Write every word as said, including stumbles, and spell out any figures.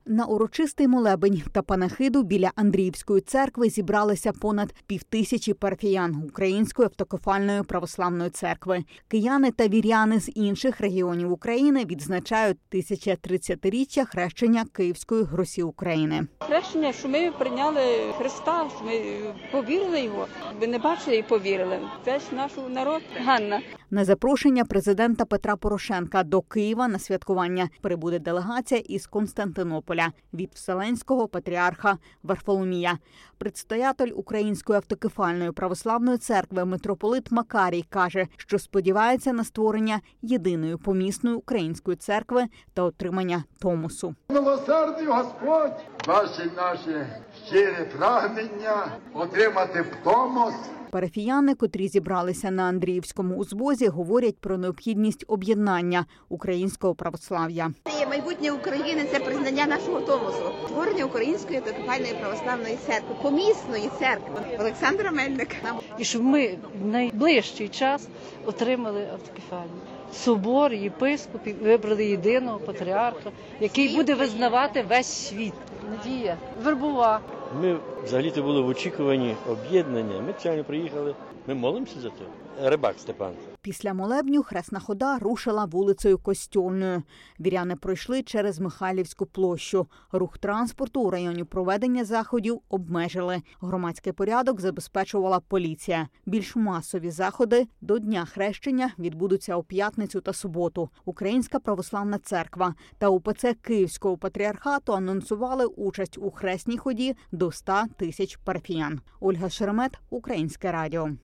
На урочистий молебень та панахиду біля Андріївської церкви зібралися понад півтисячі парафіян Української автокефальної православної церкви. Кияни та віряни з інших регіонів України відзначають тисяча тридцятиріччя хрещення Київської Русі України. Хрещення, що ми прийняли Христа, що ми повірили його. Ви не бачили і повірили. Весь наш народ. Ганна. На запрошення президента Петра Порошенка до Києва на святкування прибуде делегація із Константинополя від Вселенського патріарха Варфоломія. Предстоятель Української автокефальної православної церкви митрополит Макарій каже, що сподівається на створення єдиної помісної української церкви та отримання Томосу. Милосердний Господь, бачить наші щирі прагнення отримати Томос. Парафіяни, котрі зібралися на Андріївському узвозі, говорять про необхідність об'єднання українського православ'я. Це є майбутнє України, це признання нашого Томосу, створення Української автокефальної православної церкви, помісної церкви. Олександра Мельник. І щоб ми в найближчий час отримали автокефальну. Собор, єпископів, вибрали єдиного патріарха, який буде визнавати весь світ. Надія Вербова. Ми взагалі-то були в очікуванні об'єднання. Ми спеціально приїхали. Ми молимося за це. Рибак Степан. Після молебню хресна хода рушила вулицею Костьольною. Віряни пройшли через Михайлівську площу. Рух транспорту у районі проведення заходів обмежили. Громадський порядок забезпечувала поліція. Більш масові заходи до Дня хрещення відбудуться у п'ятницю та суботу. Українська православна церква та УПЦ Київського патріархату анонсували участь у хресній ході до ста тисяч парафіян. Ольга Шеремет, Українське радіо.